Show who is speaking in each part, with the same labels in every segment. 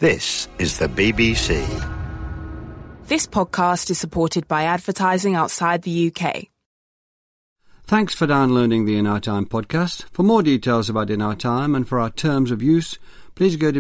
Speaker 1: This is the BBC.
Speaker 2: This podcast is supported by advertising outside the UK.
Speaker 3: Thanks for downloading the In Our Time podcast. For more details about In Our Time and for our terms of use, please go to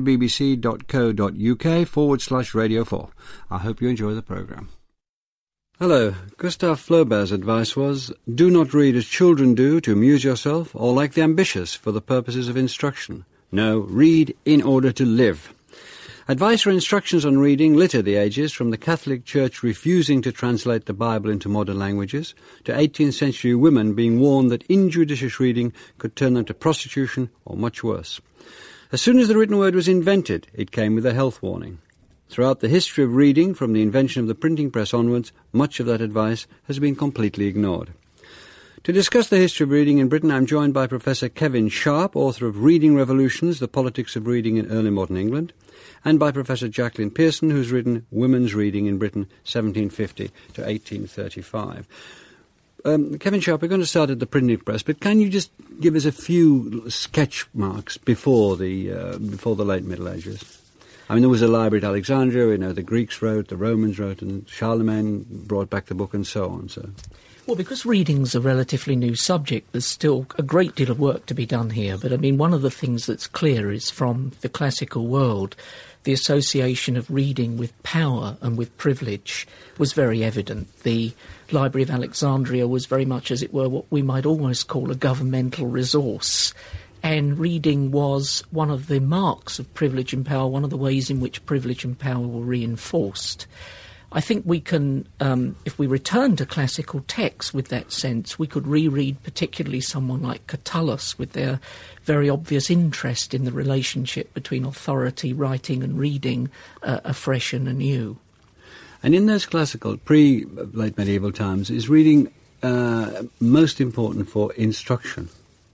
Speaker 3: bbc.co.uk/Radio 4. I hope you enjoy the programme. Hello. Gustave Flaubert's advice was, do not read as children do to amuse yourself, or like the ambitious for the purposes of instruction. No, read in order to live. Advice or instructions on reading litter the ages, from the Catholic Church refusing to translate the Bible into modern languages, to 18th century women being warned that injudicious reading could turn them to prostitution or much worse. As soon as the written word was invented, it came with a health warning. Throughout the history of reading, from the invention of the printing press onwards, much of that advice has been completely ignored. To discuss the history of reading in Britain, I'm joined by Professor Kevin Sharp, author of Reading Revolutions, The Politics of Reading in Early Modern England, and by Professor Jacqueline Pearson, who's written Women's Reading in Britain, 1750 to 1835. Kevin Sharp, we're going to start at the printing press, but can you just give us a few sketch marks before the late Middle Ages? I mean, there was a library at Alexandria, we know the Greeks wrote, the Romans wrote, and Charlemagne brought back the book and so on. So,
Speaker 4: well, because reading's a relatively new subject, there's still a great deal of work to be done here. But, I mean, one of the things that's clear is from the classical world, the association of reading with power and with privilege was very evident. The Library of Alexandria was very much, as it were, what we might almost call a governmental resource. And reading was one of the marks of privilege and power, one of the ways in which privilege and power were reinforced. I think we can, if we return to classical texts with that sense, we could reread particularly someone like Catullus with their very obvious interest in the relationship between authority, writing and reading afresh and anew.
Speaker 3: And in those classical, pre-late medieval times, is reading most important for instruction?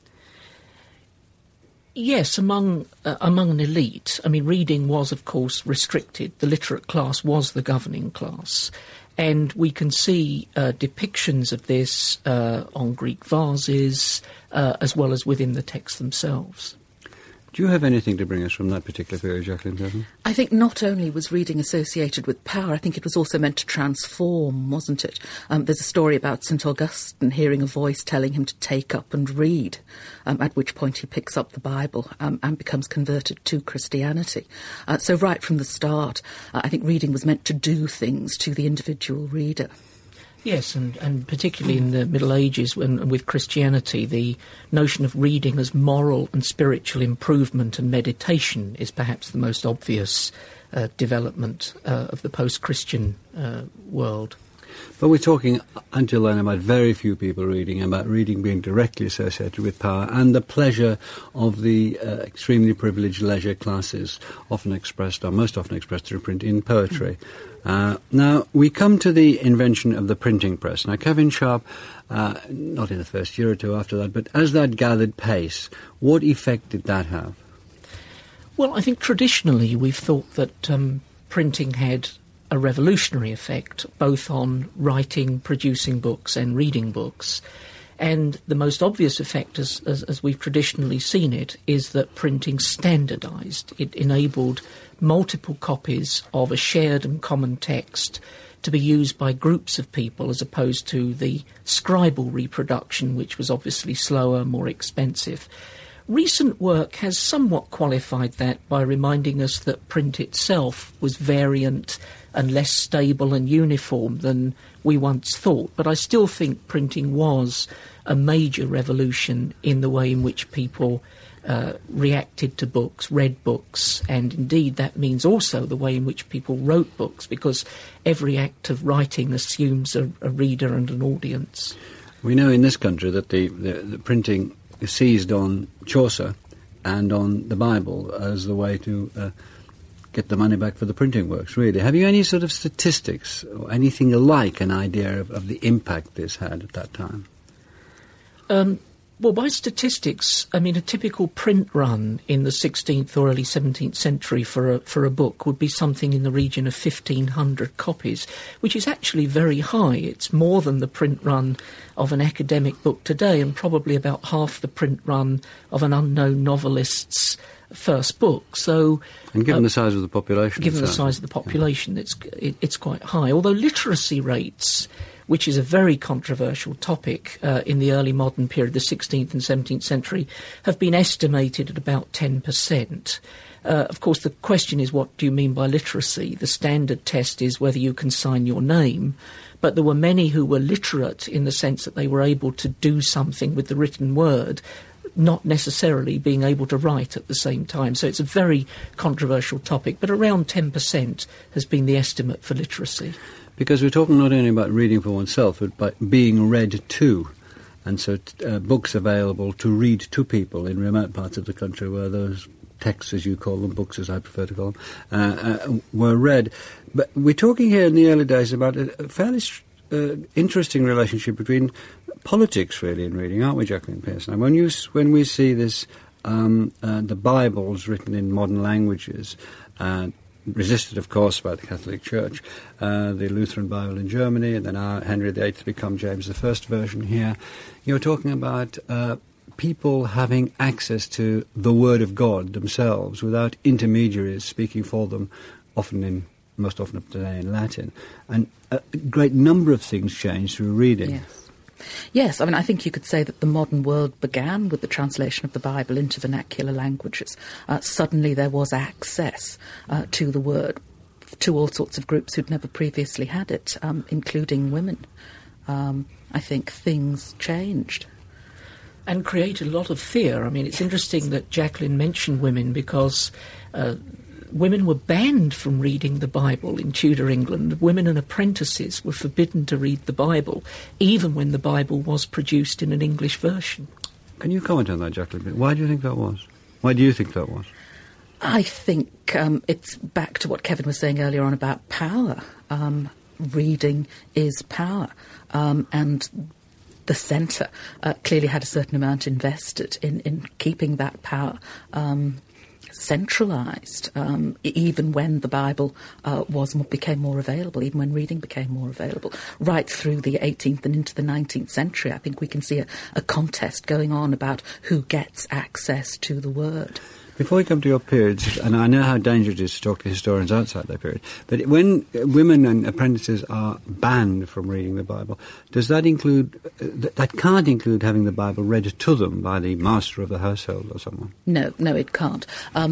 Speaker 4: Yes, among an elite. I mean, reading was, of course, restricted. The literate class was the governing class. And we can see depictions of this on Greek vases, as well as within the texts themselves.
Speaker 3: Do you have anything to bring us from that particular period, Jacqueline Pearson?
Speaker 5: I think not only was reading associated with power, I think it was also meant to transform, wasn't it? There's a story about St. Augustine hearing a voice telling him to take up and read, at which point he picks up the Bible and becomes converted to Christianity. So right from the start, I think reading was meant to do things to the individual reader.
Speaker 4: Yes, and particularly in the Middle Ages with Christianity, the notion of reading as moral and spiritual improvement and meditation is perhaps the most obvious development of the post-Christian world.
Speaker 3: But we're talking until then about very few people reading, about reading being directly associated with power and the pleasure of the extremely privileged leisure classes, often expressed, or most often expressed through print, in poetry. Now, we come to the invention of the printing press. Now, Kevin Sharp, not in the first year or two after that, but as that gathered pace, what effect did that have?
Speaker 4: Well, I think traditionally we've thought that printing had a revolutionary effect, both on writing, producing books and reading books. And the most obvious effect, as we've traditionally seen it, is that printing standardised. It enabled multiple copies of a shared and common text to be used by groups of people, as opposed to the scribal reproduction, which was obviously slower, more expensive. Recent work has somewhat qualified that by reminding us that print itself was variant and less stable and uniform than we once thought. But I still think printing was a major revolution in the way in which people reacted to books, read books, and indeed that means also the way in which people wrote books, because every act of writing assumes a reader and an audience.
Speaker 3: We know in this country that the printing seized on Chaucer and on the Bible as the way to get the money back for the printing works, really. Have you any sort of statistics or anything like an idea of the impact this had at that time?
Speaker 4: Well, by statistics, I mean, a typical print run in the 16th or early 17th century for a book would be something in the region of 1,500 copies, which is actually very high. It's more than the print run of an academic book today, and probably about half the print run of an unknown novelist's first book. So,
Speaker 3: and given the size of the population,
Speaker 4: given the size of the population, it's quite high. Although literacy rates, which is a very controversial topic in the early modern period, the 16th and 17th century, have been estimated at about 10%. Of course, the question is, what do you mean by literacy? The standard test is whether you can sign your name, but there were many who were literate in the sense that they were able to do something with the written word, not necessarily being able to write at the same time. So it's a very controversial topic, but around 10% has been the estimate for literacy.
Speaker 3: Because we're talking not only about reading for oneself, but by being read to. And so books available to read to people in remote parts of the country where those texts, as you call them, books as I prefer to call them, were read. But we're talking here in the early days about a fairly interesting relationship between politics, really, in reading, aren't we, Jacqueline Pearson? When we see this, the Bibles written in modern languages, resisted, of course, by the Catholic Church, the Lutheran Bible in Germany, and then Henry VIII become James I version here. You're talking about people having access to the Word of God themselves without intermediaries speaking for them, most often today in Latin. And a great number of things changed through reading.
Speaker 5: Yes, I mean, I think you could say that the modern world began with the translation of the Bible into vernacular languages. Suddenly there was access to the Word to all sorts of groups who'd never previously had it, including women. I think things changed.
Speaker 4: And created a lot of fear. I mean, it's interesting that Jacqueline mentioned women because women were banned from reading the Bible in Tudor England. Women and apprentices were forbidden to read the Bible, even when the Bible was produced in an English version.
Speaker 3: Can you comment on that, Jacqueline? Why do you think that was? Why do you think that was?
Speaker 5: I think it's back to what Kevin was saying earlier on about power. Reading is power. And the centre clearly had a certain amount invested in keeping that power centralised, even when the Bible became more available, even when reading became more available. Right through the 18th and into the 19th century, I think we can see a contest going on about who gets access to the Word.
Speaker 3: Before we come to your periods, and I know how dangerous it is to talk to historians outside their period, but when women and apprentices are banned from reading the Bible, does that include, that can't include having the Bible read to them by the master of the household or someone?
Speaker 5: No, it can't.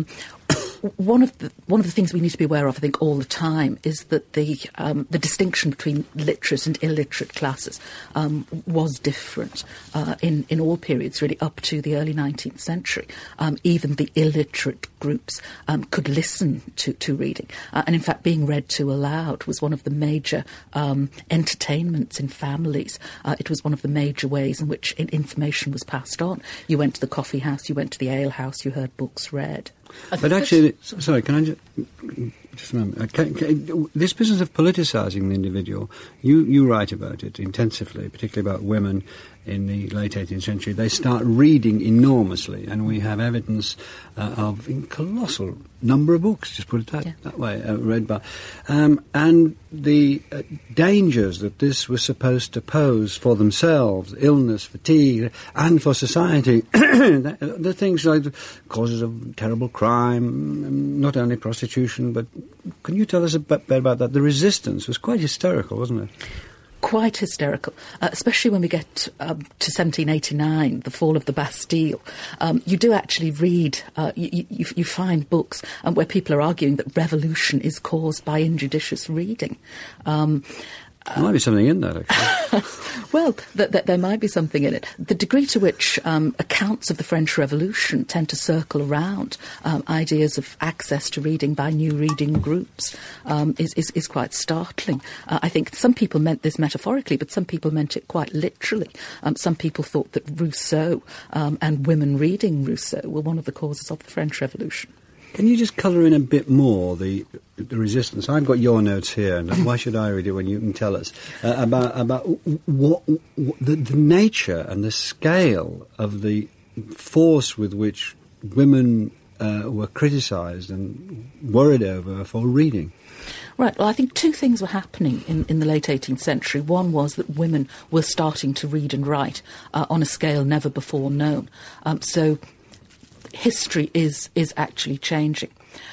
Speaker 5: One of the things we need to be aware of, I think, all the time is that the distinction between literate and illiterate classes was different in all periods, really, up to the early 19th century. Even the illiterate groups could listen to reading. And in fact, being read to aloud was one of the major entertainments in families. It was one of the major ways in which information was passed on. You went to the coffee house, you went to the ale house, you heard books read.
Speaker 3: But actually, sorry, can I just a moment? This business of politicising the individual, you write about it intensively, particularly about women in the late 18th century. They start reading enormously, and we have evidence of a colossal number of books, just put it that way, read by. And the dangers that this was supposed to pose for themselves, illness, fatigue, and for society, the things like the causes of terrible crime, not only prostitution, but can you tell us a bit about that? The resistance was quite hysterical, wasn't it?
Speaker 5: Quite hysterical, especially when we get to 1789, the fall of the Bastille. You do actually read, you find books where people are arguing that revolution is caused by injudicious reading.
Speaker 3: There might be something in that, actually.
Speaker 5: Well, there might be something in it. The degree to which accounts of the French Revolution tend to circle around ideas of access to reading by new reading groups is quite startling. I think some people meant this metaphorically, but some people meant it quite literally. Some people thought that Rousseau and women reading Rousseau were one of the causes of the French Revolution.
Speaker 3: Can you just colour in a bit more the resistance? I've got your notes here, and why should I read it when you can tell us about what the nature and the scale of the force with which women were criticised and worried over for reading?
Speaker 5: Right, well, I think two things were happening in the late 18th century. One was that women were starting to read and write on a scale never before known. So history is actually changing.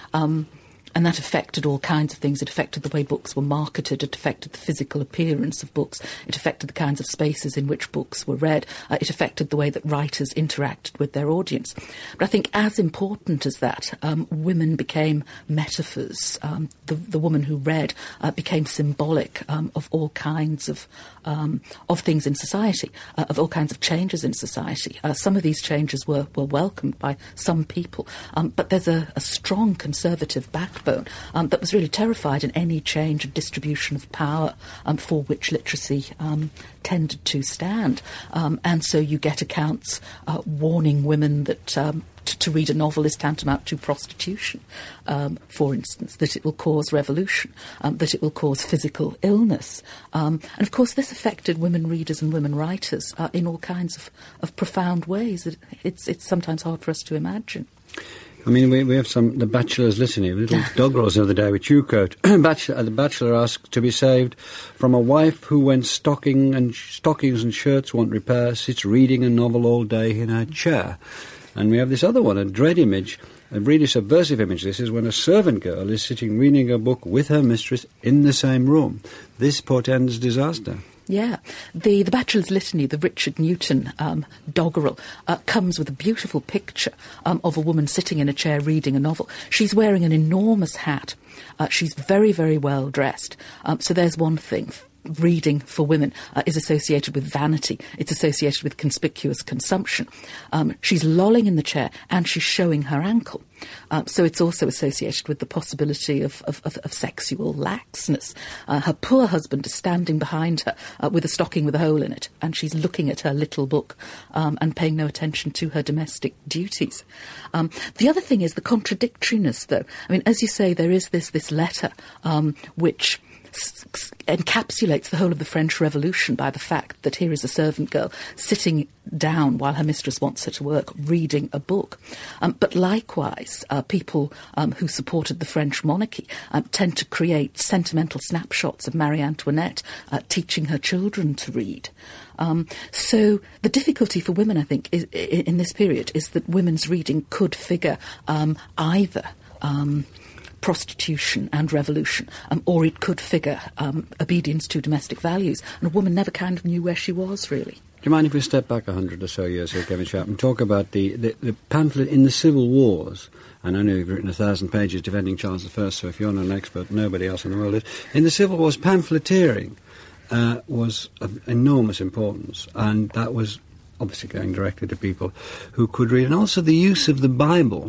Speaker 5: And that affected all kinds of things. It affected the way books were marketed. It affected the physical appearance of books. It affected the kinds of spaces in which books were read. It affected the way that writers interacted with their audience. But I think as important as that, women became metaphors. The woman who read became symbolic of all kinds of things in society, of all kinds of changes in society. Some of these changes were welcomed by some people, but there's a strong conservative backbone that was really terrified in any change of distribution of power for which literacy tended to stand. And so you get accounts warning women that to read a novel is tantamount to prostitution, for instance, that it will cause revolution, that it will cause physical illness. And of course this affected women readers and women writers in all kinds of profound ways. It's sometimes hard for us to imagine.
Speaker 3: I mean, we have the Bachelor's Litany, little doggerels of the day with Chewcoat. The Bachelor asks to be saved from a wife who, when stockings and shirts want repair, sits reading a novel all day in her chair. And we have this other one, a dread image, a really subversive image. This is when a servant girl is sitting reading a book with her mistress in the same room. This portends disaster.
Speaker 5: Yeah. The Bachelor's Litany, the Richard Newton doggerel, comes with a beautiful picture of a woman sitting in a chair reading a novel. She's wearing an enormous hat. She's very, very well dressed. So there's one thing. Reading for women is associated with vanity. It's associated with conspicuous consumption. She's lolling in the chair and she's showing her ankle. So it's also associated with the possibility of sexual laxness. Her poor husband is standing behind her with a stocking with a hole in it, and she's looking at her little book and paying no attention to her domestic duties. The other thing is the contradictoriness, though. I mean, as you say, there is this letter which encapsulates the whole of the French Revolution by the fact that here is a servant girl sitting down while her mistress wants her to work, reading a book. But likewise, people who supported the French monarchy tend to create sentimental snapshots of Marie Antoinette teaching her children to read. So the difficulty for women, I think, in this period is that women's reading could figure either prostitution and revolution, or it could figure obedience to domestic values. And a woman never kind of knew where she was, really.
Speaker 3: Do you mind if we step back 100 or so years here, Kevin Sharp, and talk about the pamphlet in the Civil Wars? And I know you've written 1,000 pages defending Charles I, so if you're not an expert, nobody else in the world is. In the Civil Wars, pamphleteering was of enormous importance, and that was obviously going directly to people who could read. And also the use of the Bible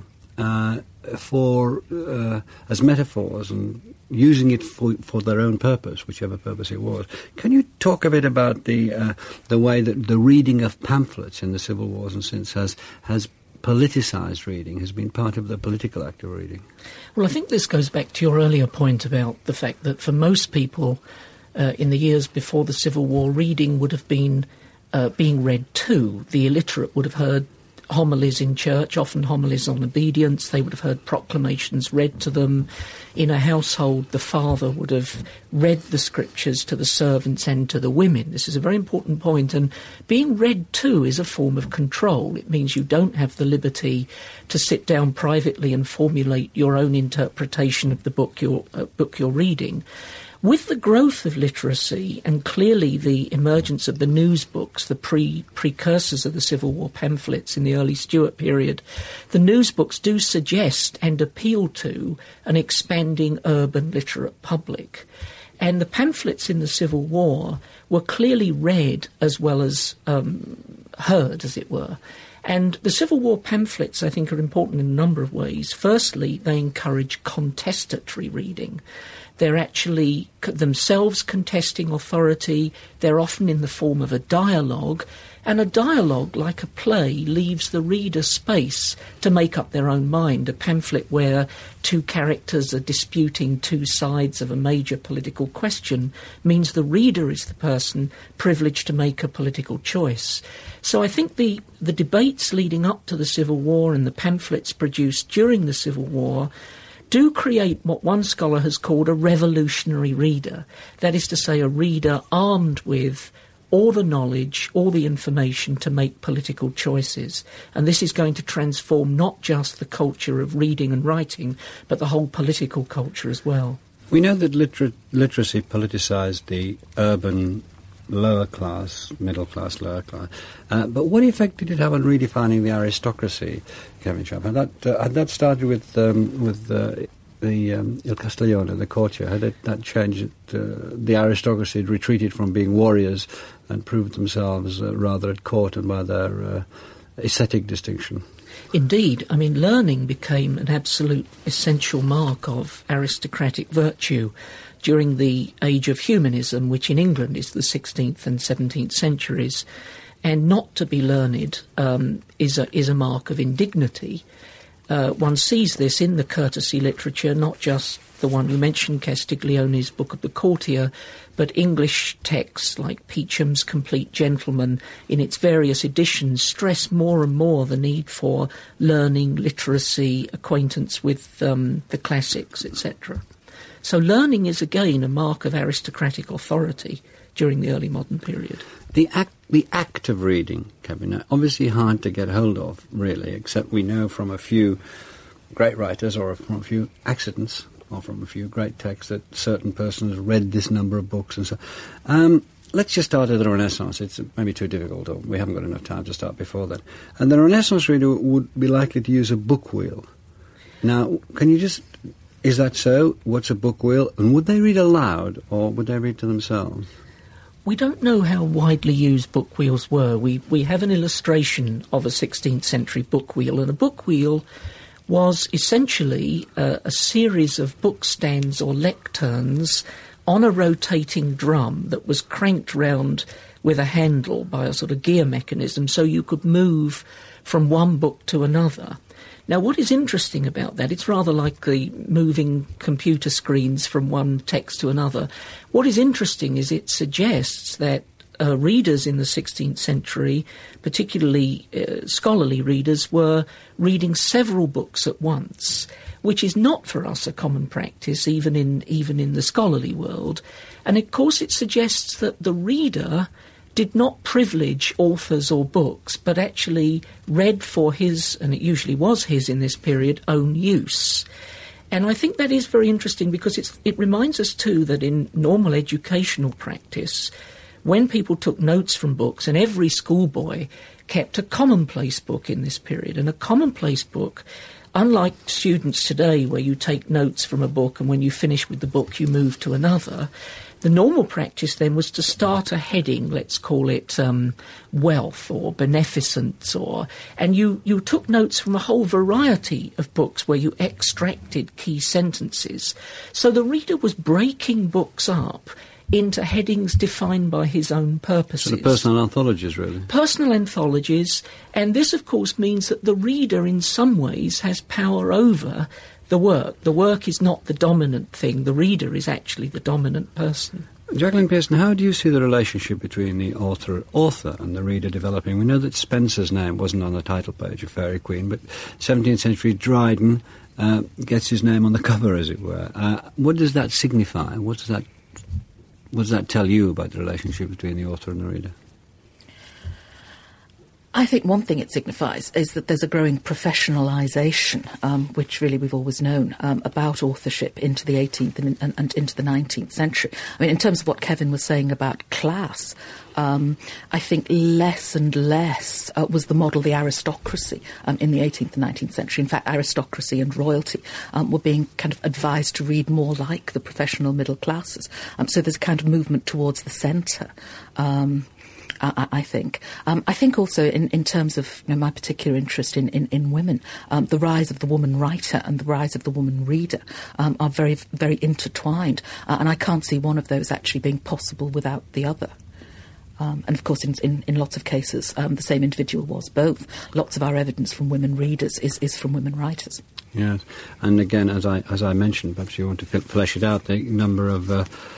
Speaker 3: for as metaphors and using it for their own purpose, whichever purpose it was. Can you talk a bit about the way that the reading of pamphlets in the Civil Wars and since has politicised reading, has been part of the political act of reading?
Speaker 4: Well, I think this goes back to your earlier point about the fact that for most people in the years before the Civil War, reading would have been being read to. The illiterate would have heard homilies in church, often homilies on obedience. They would have heard proclamations read to them. In a household, the father would have read the scriptures to the servants and to the women. This is a very important point, and being read to is a form of control. It means you don't have the liberty to sit down privately and formulate your own interpretation of the book you're reading. With the growth of literacy and clearly the emergence of the news books, the precursors of the Civil War pamphlets in the early Stuart period, the news books do suggest and appeal to an expanding urban literate public. And the pamphlets in the Civil War were clearly read as well as heard, as it were. And the Civil War pamphlets, I think, are important in a number of ways. Firstly, they encourage contestatory reading. They're actually themselves contesting authority. They're often in the form of a dialogue. And a dialogue, like a play, leaves the reader space to make up their own mind. A pamphlet where two characters are disputing two sides of a major political question means the reader is the person privileged to make a political choice. So I think the debates leading up to the Civil War and the pamphlets produced during the Civil War do create what one scholar has called a revolutionary reader. That is to say, a reader armed with all the knowledge, all the information to make political choices. And this is going to transform not just the culture of reading and writing, but the whole political culture as well.
Speaker 3: We know that literacy politicised the urban lower class, middle class, lower class. But what effect did it have on redefining the aristocracy, Kevin Sharp? Had that started with Il Castiglione, the courtier? Had that changed? The aristocracy had retreated from being warriors and proved themselves rather at court and by their aesthetic distinction.
Speaker 4: Indeed. I mean, learning became an absolute essential mark of aristocratic virtue during the age of humanism, which in England is the 16th and 17th centuries. And not to be learned is a mark of indignity. One sees this in the courtesy literature, not just the one you mentioned, Castiglione's Book of the Courtier, but English texts like Peacham's Complete Gentleman, in its various editions, stress more and more the need for learning, literacy, acquaintance with the classics, etc. So learning is again a mark of aristocratic authority during the early modern period.
Speaker 3: The act of reading, Kevin, obviously hard to get hold of, really, except we know from a few great writers or from a few accidents or from a few great texts that certain persons read this number of books and so. Let's just start at the Renaissance. It's maybe too difficult, or we haven't got enough time to start before that. And the Renaissance reader would be likely to use a book wheel. Now, is that so? What's a book wheel? And would they read aloud, or would they read to themselves?
Speaker 4: We don't know how widely used book wheels were. We have an illustration of a 16th century book wheel, and a book wheel was essentially a series of book stands or lecterns on a rotating drum that was cranked round with a handle by a sort of gear mechanism, so you could move from one book to another. Now, what is interesting about that, it's rather like the moving computer screens from one text to another. What is interesting is it suggests that readers in the 16th century, particularly scholarly readers, were reading several books at once, which is not for us a common practice, even in the scholarly world. And of course it suggests that the reader did not privilege authors or books, but actually read for his, and it usually was his in this period, own use. And I think that is very interesting because it reminds us too that in normal educational practice, when people took notes from books, and every schoolboy kept a commonplace book in this period, and a commonplace book, unlike students today where you take notes from a book and when you finish with the book you move to another, the normal practice then was to start a heading, let's call it wealth or beneficence, and you took notes from a whole variety of books where you extracted key sentences. So the reader was breaking books up into headings defined by his own purposes.
Speaker 3: So the personal anthologies, really. Personal
Speaker 4: anthologies, and this, of course, means that the reader in some ways has power over the work. The work is not the dominant thing. The reader is actually the dominant person.
Speaker 3: Jacqueline Pearson, how do you see the relationship between the author and the reader developing? We know that Spenser's name wasn't on the title page of Fairy Queen, but 17th century Dryden gets his name on the cover, as it were. What does that signify? What does that tell you about the relationship between the author and the reader?
Speaker 5: I think one thing it signifies is that there's a growing professionalisation, which really we've always known, about authorship into the 18th and into the 19th century. I mean, in terms of what Kevin was saying about class, I think less and less was the model the aristocracy in the 18th and 19th century. In fact, aristocracy and royalty were being kind of advised to read more like the professional middle classes. So there's a kind of movement towards the centre. I think. I think also in terms of my particular interest in women, the rise of the woman writer and the rise of the woman reader are very, very intertwined. And I can't see one of those actually being possible without the other. And of course, in lots of cases, the same individual was both. Lots of our evidence from women readers is from women writers.
Speaker 3: Yes, and again, as I mentioned, perhaps you want to flesh it out, the number of,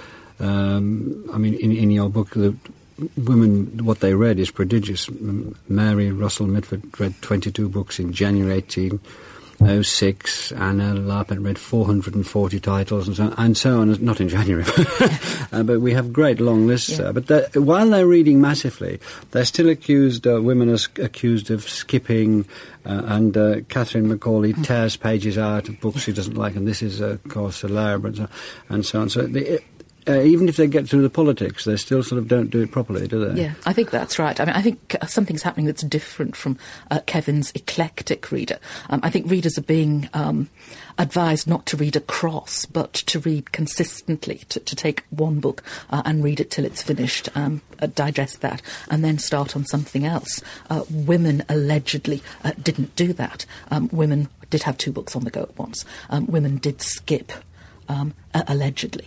Speaker 3: in your book, the women, what they read is prodigious. Mary Russell Mitford read 22 books in January 06, Anna Larpent read 440 titles and so on, not in January. But we have great long lists.
Speaker 5: Yeah.
Speaker 3: But while they're reading massively, they're still accused, women are accused of skipping, and Catherine Macaulay tears pages out of books she doesn't like, and this is, of course, a Larabert, and so on. So even if they get through the politics, they still sort of don't do it properly, do they?
Speaker 5: Yeah, I think that's right. I mean, I think something's happening that's different from Kevin's eclectic reader. I think readers are being advised not to read across, but to read consistently, to take one book and read it till it's finished, digest that, and then start on something else. Women allegedly didn't do that. Women did have 2 books on the go at once. Women did skip, allegedly.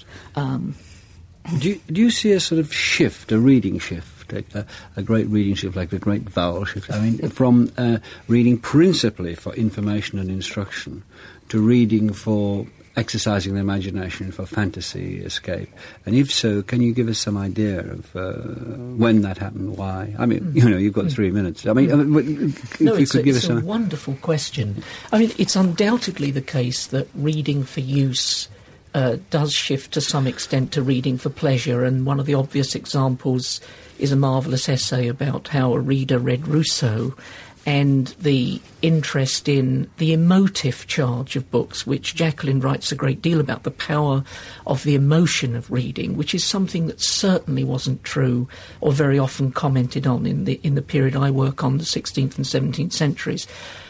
Speaker 3: Do you see a sort of shift, a reading shift, a great reading shift, like a great vowel shift? I mean, from reading principally for information and instruction to reading for exercising the imagination, for fantasy escape? And if so, can you give us some idea of when that happened, why? I mean, you've got 3 minutes. I mean,
Speaker 4: it's a wonderful question. I mean, it's undoubtedly the case that reading for use does shift to some extent to reading for pleasure, and one of the obvious examples is a marvellous essay about how a reader read Rousseau and the interest in the emotive charge of books, which Jacqueline writes a great deal about, the power of the emotion of reading, which is something that certainly wasn't true or very often commented on in the period I work on, the 16th and 17th centuries.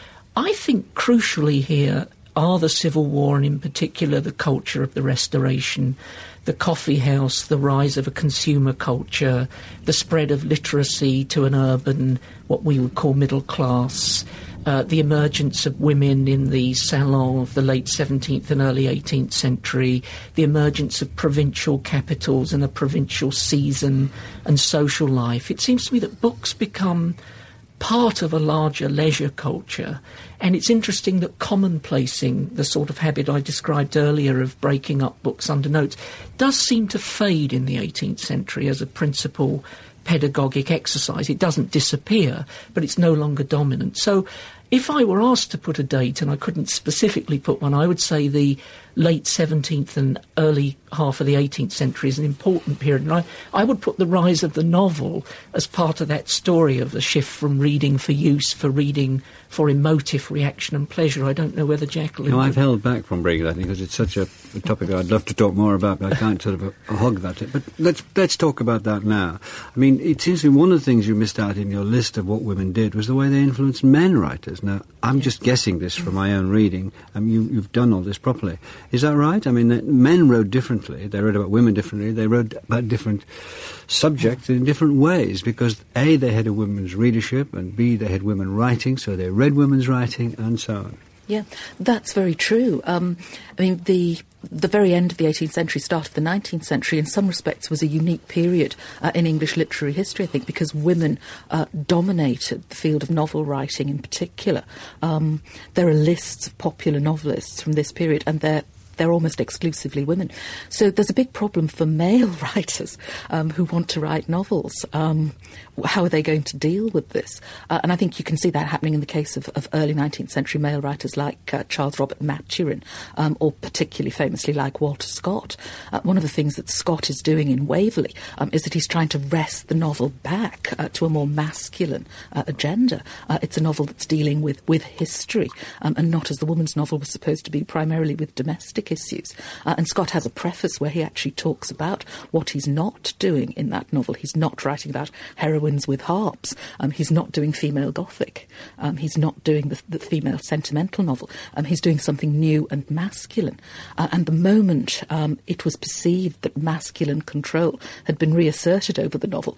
Speaker 4: I think crucially here are the Civil War, and in particular the culture of the Restoration, the coffee house, the rise of a consumer culture, the spread of literacy to an urban, what we would call middle class, the emergence of women in the salon of the late 17th and early 18th century, the emergence of provincial capitals and a provincial season and social life. It seems to me that books become part of a larger leisure culture, and it's interesting that commonplacing, the sort of habit I described earlier of breaking up books under notes, does seem to fade in the 18th century as a principal pedagogic exercise. It doesn't disappear, but it's no longer dominant. So if I were asked to put a date, and I couldn't specifically put one, I would say the late 17th and early half of the 18th century is an important period. And I would put the rise of the novel as part of that story of the shift from reading for use, for reading for emotive reaction and pleasure. I don't know whether Jacqueline...
Speaker 3: No, I've held back from bringing that because it's such a topic I'd love to talk more about, but I can't sort of hog that. But let's talk about that now. I mean, it seems to me one of the things you missed out in your list of what women did was the way they influenced men writers. Now, I'm just guessing this from my own reading. You've done all this properly. Is that right? I mean, men wrote differently. They wrote about women differently. They wrote about different subjects in different ways because, A, they had a women's readership, and B, they had women writing, so they read women's writing, and so on.
Speaker 5: Yeah, that's very true. I mean, the very end of the 18th century, start of the 19th century, in some respects was a unique period in English literary history, I think, because women dominated the field of novel writing in particular. There are lists of popular novelists from this period, and they're almost exclusively women. So there's a big problem for male writers who want to write novels. How are they going to deal with this? And I think you can see that happening in the case of early 19th century male writers like Charles Robert Maturin, or particularly famously like Walter Scott. One of the things that Scott is doing in Waverley is that he's trying to wrest the novel back to a more masculine agenda. It's a novel that's dealing with history and not, as the woman's novel was supposed to be, primarily with domestic issues. And Scott has a preface where he actually talks about what he's not doing in that novel. He's not writing about heroines with harps. He's not doing female Gothic. He's not doing the female sentimental novel. He's doing something new and masculine. And the moment it was perceived that masculine control had been reasserted over the novel,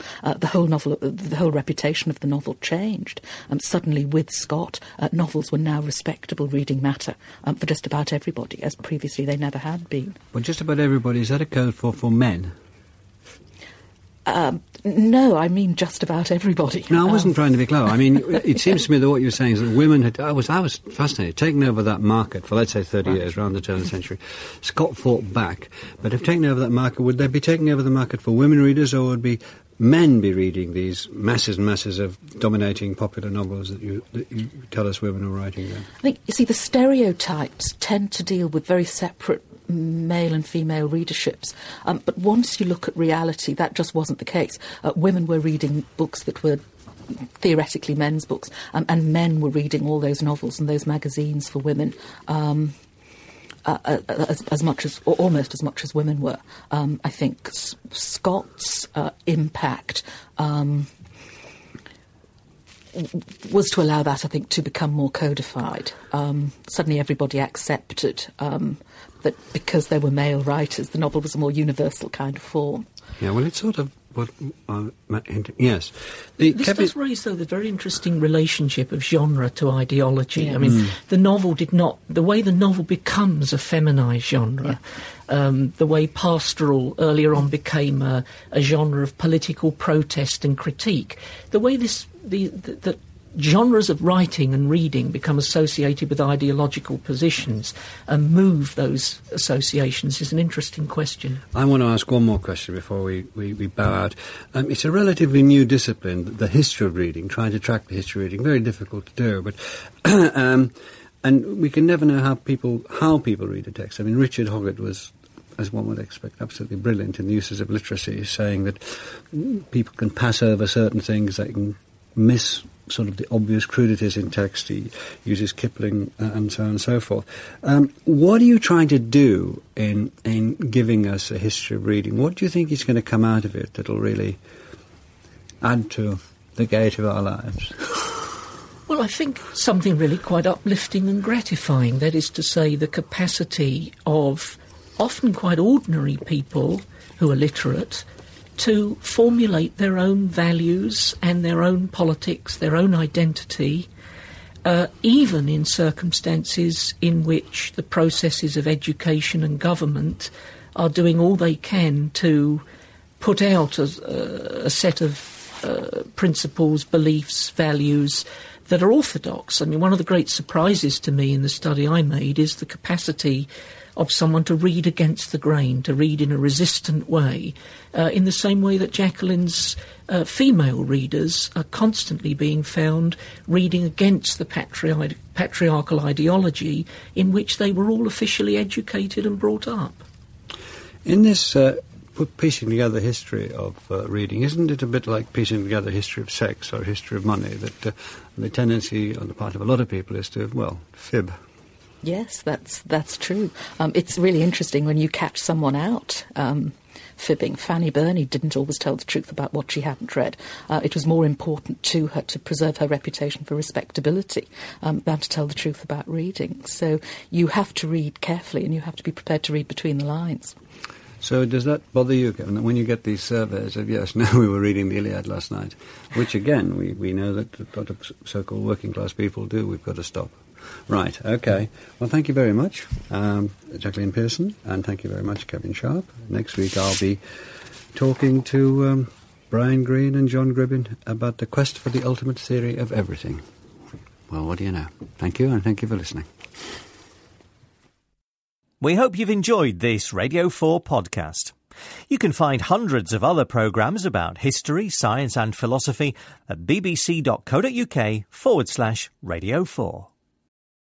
Speaker 5: the whole reputation of the novel changed. Suddenly, with Scott, novels were now respectable reading matter for just about everybody, as previously they never had been.
Speaker 3: Well, just about everybody, is that a code for men?
Speaker 5: No, I mean just about everybody.
Speaker 3: No, I wasn't trying to be clever. I mean, it seems to me that what you were saying is that women had... I was fascinated. Taken over that market for, let's say, 30 years, around the turn of the century. Scott fought back. But if taking over that market, would they be taking over the market for women readers, or would men be reading these masses and masses of dominating popular novels that you tell us women are writing there?
Speaker 5: I think, you see, the stereotypes tend to deal with very separate male and female readerships. But once you look at reality, that just wasn't the case. Women were reading books that were theoretically men's books, and men were reading all those novels and those magazines for women as much as, or almost as much as women were. I think Scott's impact was to allow that, I think, to become more codified. Suddenly everybody accepted that because there were male writers, the novel was a more universal kind of form.
Speaker 3: Yeah, well, it's sort of what... yes.
Speaker 4: This does raise, though, the very interesting relationship of genre to ideology. Yeah. I mean, the novel did not... The way the novel becomes a feminized genre, the way pastoral earlier on became a genre of political protest and critique, the way the genres of writing and reading become associated with ideological positions and move those associations is an interesting question. I want to ask one more question before we bow out. It's a relatively new discipline, the history of reading, trying to track the history of reading. Very difficult to do, but... and we can never know how people read a text. I mean, Richard Hoggart was, as one would expect, absolutely brilliant in the uses of literacy, saying that people can pass over certain things, they can miss sort of the obvious crudities in text. He uses Kipling and so on and so forth. What are you trying to do in giving us a history of reading? What do you think is going to come out of it that'll really add to the gaiety of our lives? Well, I think something really quite uplifting and gratifying. That is to say, the capacity of often quite ordinary people who are literate to formulate their own values and their own politics, their own identity, even in circumstances in which the processes of education and government are doing all they can to put out a set of principles, beliefs, values that are orthodox. I mean, one of the great surprises to me in the study I made is the capacity of someone to read against the grain, to read in a resistant way, in the same way that Jacqueline's female readers are constantly being found reading against the patriarchal ideology in which they were all officially educated and brought up.
Speaker 3: In this piecing together history of reading, isn't it a bit like piecing together history of sex or history of money, that the tendency on the part of a lot of people is to, well, fib?
Speaker 5: Yes, that's true. It's really interesting when you catch someone out fibbing. Fanny Burney didn't always tell the truth about what she hadn't read. It was more important to her to preserve her reputation for respectability than to tell the truth about reading. So you have to read carefully and you have to be prepared to read between the lines.
Speaker 3: So does that bother you, Kevin, that when you get these surveys of, yes, no, we were reading the Iliad last night, which, again, we know that a lot of so-called working-class people do, we've got to stop. Right, OK. Well, thank you very much, Jacqueline Pearson, and thank you very much, Kevin Sharp. Next week I'll be talking to Brian Greene and John Gribbin about the quest for the ultimate theory of everything. Well, what do you know? Thank you, and thank you for listening.
Speaker 6: We hope you've enjoyed this Radio 4 podcast. You can find hundreds of other programmes about history, science and philosophy at bbc.co.uk/Radio 4.